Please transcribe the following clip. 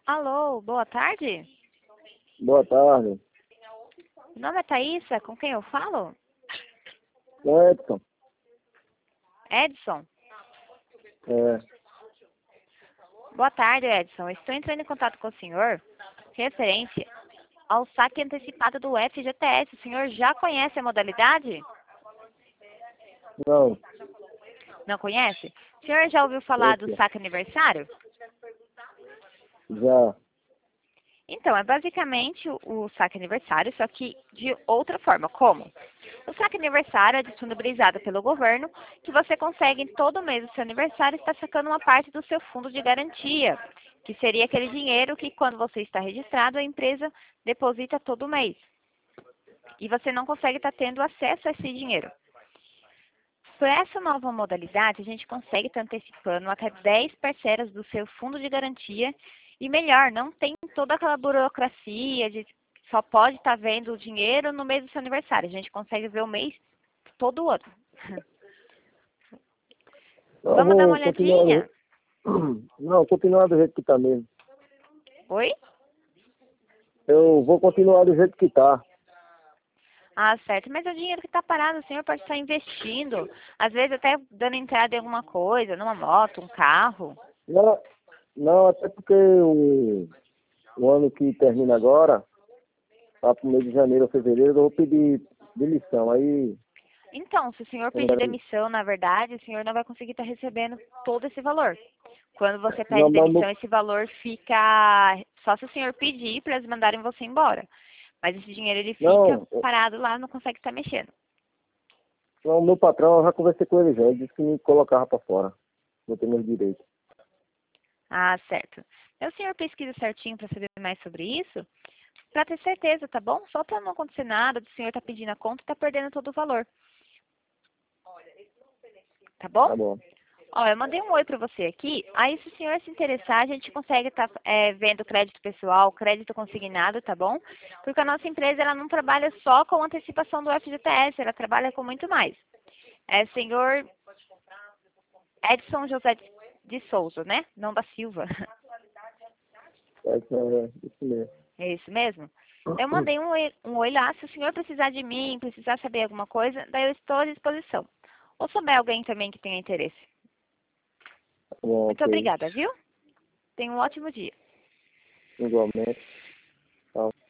Alô, boa tarde. Boa tarde. Meu nome é Thaísa, com quem eu falo? Edson. Edson. É. Boa tarde, Edson. Estou entrando em contato com o senhor referente ao saque antecipado do FGTS. O senhor já conhece a modalidade? Não. Não conhece? O senhor já ouviu falar do Esse. saque aniversário? Já. Então, é basicamente o saque aniversário, só que de outra forma. Como? O saque aniversário é disponibilizado pelo governo, que você consegue em todo mês do seu aniversário estar sacando uma parte do seu fundo de garantia, que seria aquele dinheiro que quando você está registrado, a empresa deposita todo mês. E você não consegue estar tendo acesso a esse dinheiro. Por essa nova modalidade, a gente consegue estar antecipando até 10 parcelas do seu fundo de garantia. E melhor, não tem toda aquela burocracia de só pode estar vendo o dinheiro no mês do seu aniversário. A gente consegue ver o mês todo o ano. Eu Vamos dar uma vou continuar olhadinha? Não, continuar do jeito que tá mesmo. Oi? Eu vou continuar do jeito que tá. Ah, certo. Mas o dinheiro que está parado, o senhor pode estar investindo. Às vezes até dando entrada em alguma coisa, numa moto, um carro. Não, não, até porque o ano que termina agora, lá pro mês de janeiro ou fevereiro, eu vou pedir demissão. Aí, Então, se o senhor eu não pedir quero- demissão, na verdade, o senhor não vai conseguir estar recebendo todo esse valor. Quando você pede não, não, demissão, esse valor fica só se o senhor pedir para eles mandarem você embora. Mas esse dinheiro ele fica não, parado lá, não consegue estar mexendo. não, o meu patrão, eu já conversei com ele já, ele disse que me colocava pra fora. Não tenho meus direitos. Ah, certo. Então, o senhor pesquisa certinho para saber mais sobre isso, para ter certeza, tá bom? Só para não acontecer nada, do senhor tá pedindo a conta e tá perdendo todo o valor. Tá bom? Tá bom. Ó, eu mandei um oi para você aqui. Aí, se o senhor se interessar, a gente consegue estar vendo crédito pessoal, crédito consignado, tá bom? Porque a nossa empresa ela não trabalha só com antecipação do FGTS, ela trabalha com muito mais. É senhor Edson José de Souza, né? Não da Silva. Isso mesmo. É isso mesmo? Eu mandei um oi lá. Se o senhor precisar de mim, precisar saber alguma coisa, daí eu estou à disposição. Ou souber alguém também que tenha interesse. Tá bom, Muito ok. obrigada, viu? Tenha um ótimo dia. Igualmente. Tchau.